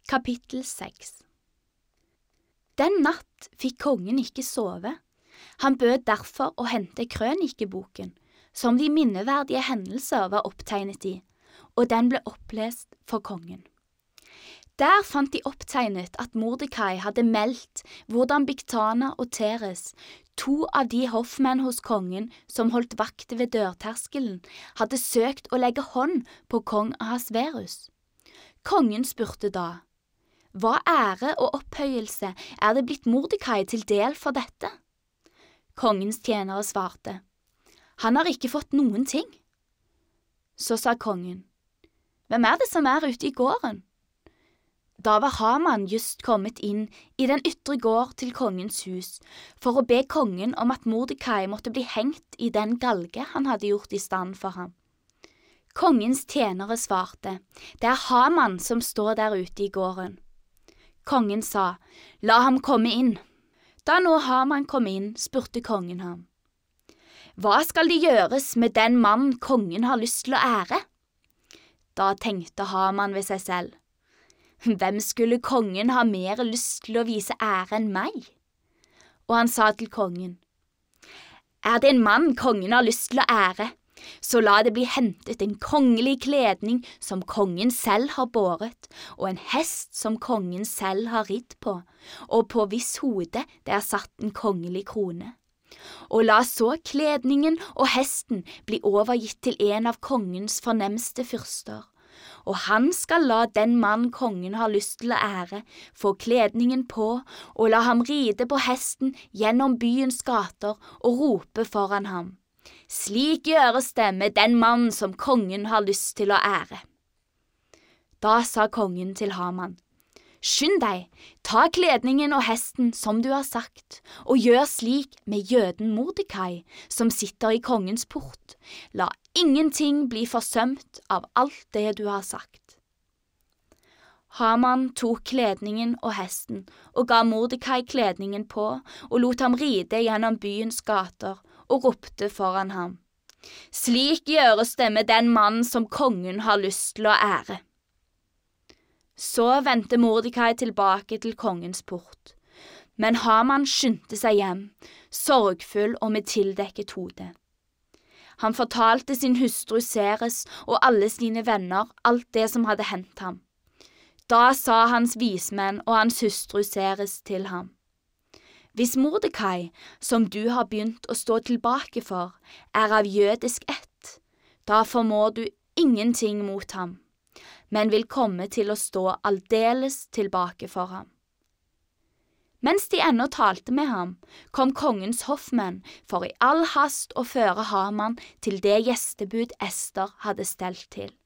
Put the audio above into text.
Kapittel 6. Den natt fikk kongen ikke sove. Han bød derfor å hente krønikeboken, som de minneverdige hendelser var opptegnet i, og den ble opplest for kongen. Der fant de opptegnet at Mordekai hadde meldt hvordan Bigtana og Teres, to av de hoffmenn hos kongen som holdt vakt ved dørterskelen, hadde søkt å legge hånd på kong Ahasverus. Kongen spurte da, «Hva ære og opphøyelse er det blitt Mordekai til del for dette?» Kongens tjenere svarte, «Han har ikke fått noen ting.» Så sa kongen, «Hvem er det som er ute i gården?» Da var Haman just kommet inn i den ytre gård til kongens hus for å be kongen om at Mordekai måtte bli hengt i den galge han hadde gjort i stand for ham. Kongens tjenere svarte, «Det er Haman som står der ute i gården.» Kongen sa, «La ham komme inn.» Da nå Haman kom inn, spurte kongen ham, «Hva skal det gjøres med den mann kongen har lyst til å ære?» Da tenkte Haman ved seg selv, «Hvem skulle kongen ha mer lyst til å vise ære enn meg?» Og han sa til kongen, «Er det en mann kongen har lyst til å ære, så la det bli hentet en kongelig kledning som kongen selv har båret, og en hest som kongen selv har ridd på, og på hvis hode det er satt en kongelig krone. Og la så kledningen og hesten bli overgitt til en av kongens fornemste fyrster. Og han skal la den mann kongen har lyst til å ære få kledningen på og la ham ride på hesten gjennom byens gater og rope foran ham. Slik gjøres det med den mann som kongen har lyst til å ære. Da sa kongen til Haman, «Skynd deg, ta kledningen og hesten som du har sagt, og gjør slik med jøden Mordekai, som sitter i kongens port. La ingenting bli forsømt av alt det du har sagt.» Haman tok kledningen og hesten, og ga Mordekai kledningen på, og lot ham ride gjennom byens gater, og ropte foran ham, «Slik gjøres det med den mann som kongen har lyst til å ære.» Så vendte Mordekai tilbake til kongens port, men Haman skyndte seg hjem, sorgfull og med tildekket hode. Han fortalte sin hustru Seres og alle sine venner alt det som hadde hendt ham. Da sa hans vismenn og hans hustru Seres til ham, «Hvis Mordekai, som du har begynt å stå tilbake for, er av jødisk ett, da formår du ingenting mot ham, men vil komme til å stå aldeles tilbake for ham.» Mens de ennå talte med ham, kom kongens hoffmenn for i all hast å føre Haman til det gjestebud Ester hadde stelt til.